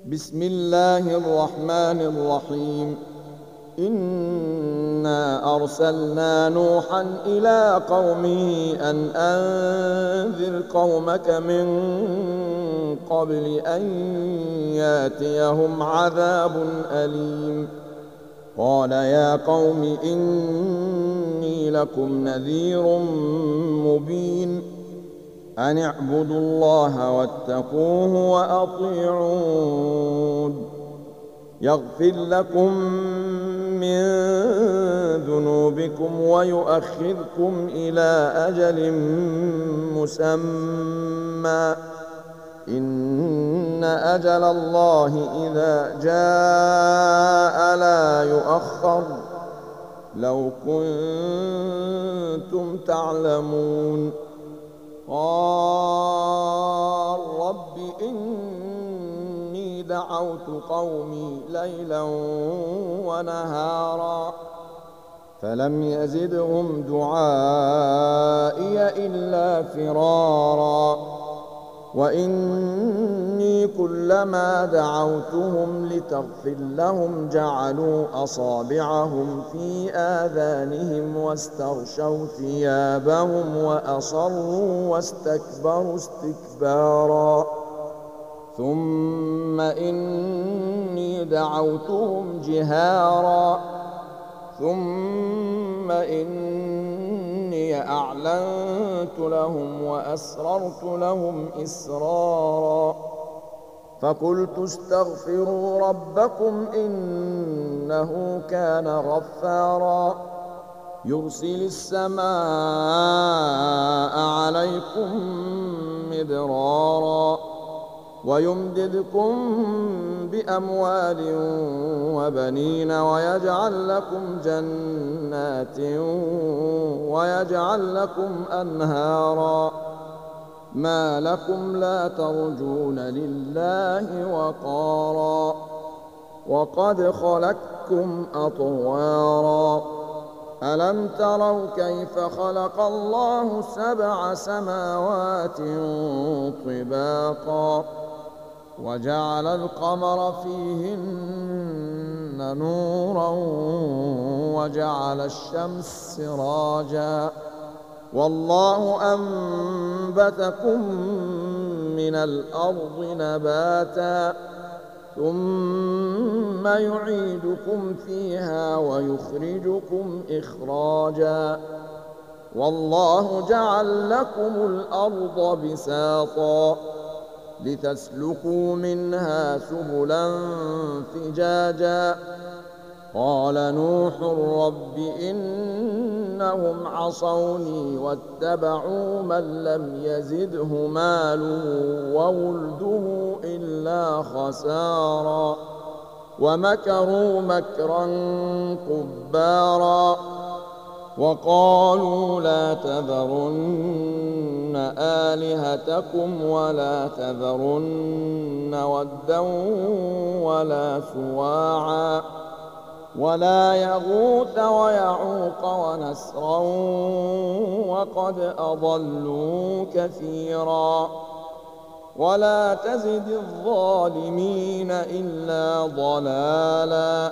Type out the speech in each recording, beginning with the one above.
بسم الله الرحمن الرحيم. إنا أرسلنا نوحا إلى قومه أن أنذر قومك من قبل أن ياتيهم عذاب أليم. قال يا قوم إني لكم نذير مبين أن اعبدوا الله واتقوه وأطيعون يغفر لكم من ذنوبكم ويؤخركم إلى أجل مسمى إن أجل الله إذا جاء لا يؤخر لو كنتم تعلمون. قال رب إني دعوت قومي ليلا ونهارا فلم يزدهم دعائي إلا فرارا وإني كلما دعوتهم لتغفر لهم جعلوا أصابعهم في آذانهم واستغشوا ثيابهم وأصروا واستكبروا استكبارا ثم إني دعوتهم جهارا ثم إني أعلنت لهم وأسررت لهم إسرارا فقلت استغفروا ربكم إنه كان غفارا يرسل السماء عليكم مدرارا ويمددكم بأموال وبنين ويجعل لكم جنات ويجعل لكم أنهارا ما لكم لا ترجون لله وقارا وقد خلقكم أطوارا ألم تروا كيف خلق الله 7 سماوات طباقا وجعل القمر فيهن نورا وجعل الشمس سراجا والله أنبتكم من الأرض نباتا ثم يعيدكم فيها ويخرجكم إخراجا والله جعل لكم الأرض بساطا لتسلكوا منها سبلا فجاجا قال نوح رب إنهم عصوني واتبعوا من لم يزده ماله وولده إلا خسارا ومكروا مكرا كبارا وقالوا لا تذرن آلهتكم ولا تذرن ودا ولا سواعا ولا يغوث ويعوق ونسرا وقد أضلوا كثيرا ولا تزد الظالمين إلا ضلالا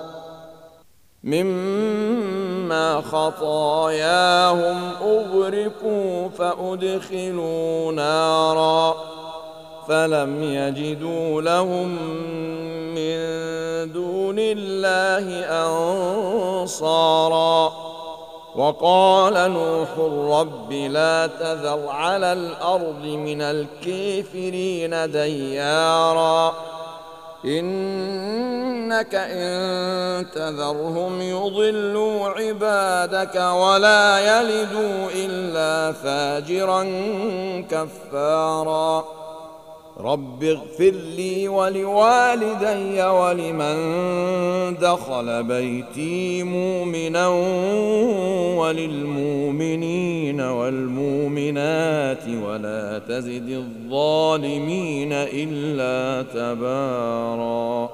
مما خطاياهم أغرقوا فأدخلوا نارا فلم يجدوا لهم من دون الله أنصارا وقال نوح رب لا تذر على الأرض من الكافرين ديارا إنك إن تذرهم يضلوا عبادك ولا يلدوا إلا فاجرا كفارا رب اغفر لي ولوالدي ولمن دخل بيتي مؤمنا وللمؤمنين والمؤمنات ولا تزد الظالمين إلا تبارا.